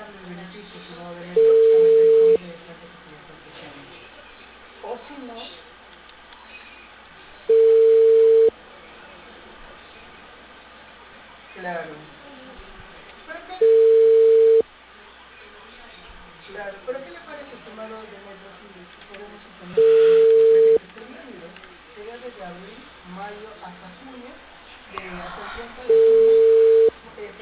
darle el beneficio, estimado Benedetto, a la tecnología de plata que se le está ofreciendo. O si no, claro. Pero qué, claro, pero ¿qué le parece, estimado Benedetto, si podemos suponer que este proyecto estaría libre? Sería desde abril, mayo hasta junio, de hasta el 30 de